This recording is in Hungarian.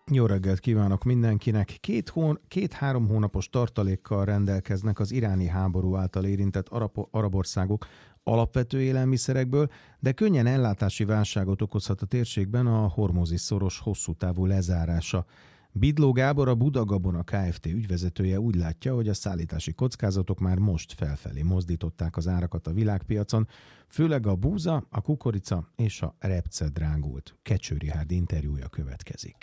Jó reggelt kívánok mindenkinek! Két-három hónapos tartalékkal rendelkeznek az iráni háború által érintett arab országok alapvető élelmiszerekből, de könnyen ellátási válságot okozhat a térségben a Hormuzi szoros hosszú távú lezárása. Bidló Gábor, a Budagabona Kft. Ügyvezetője úgy látja, hogy a szállítási kockázatok már most felfelé mozdították az árakat a világpiacon, főleg a búza, a kukorica és a repce drágult. Kecső Richárd interjúja következik.